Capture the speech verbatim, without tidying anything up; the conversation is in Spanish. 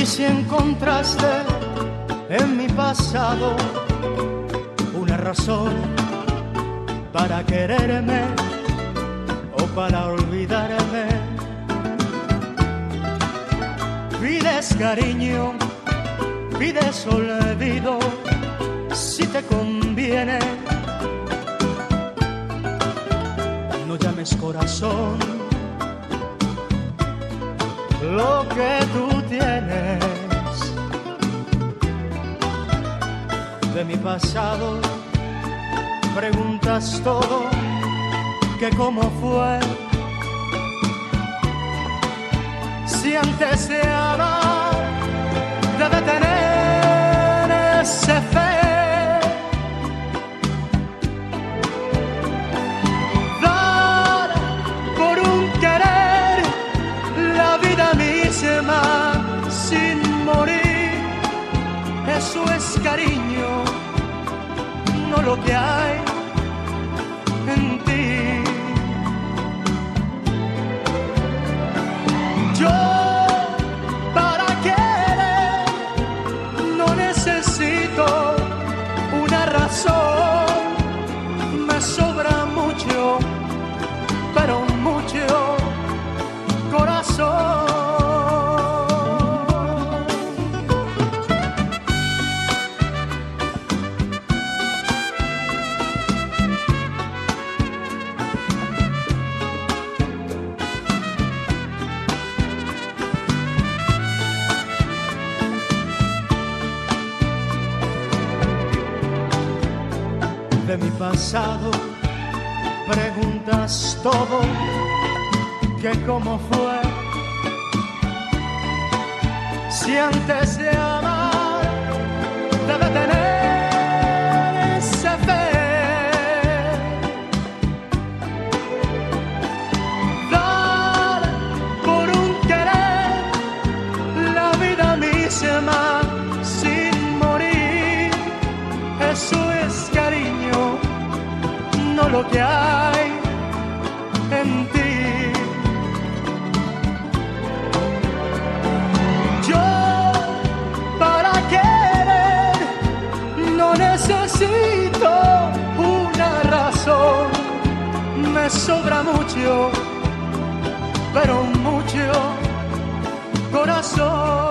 Y si encontraste en mi pasado una razón para quererme o para olvidarme, pides cariño, pides olvido, si te conviene. No llames corazón lo que tú tienes. De mi pasado preguntas todo, que cómo fue. Si antes de amar debe tener ese fe, dar por un querer la vida misma sin morir, eso es cariño, no lo que hay en ti. Yo para querer no necesito una razón, me sobra mucho, pero mucho corazón. De mi pasado preguntas todo, que cómo fue. Si antes de amar debe tener esa fe, dar por un querer la vida misma sin morir, eso es cariño, no lo que hay en ti. Yo para querer no necesito una razón, me sobra mucho, pero mucho corazón.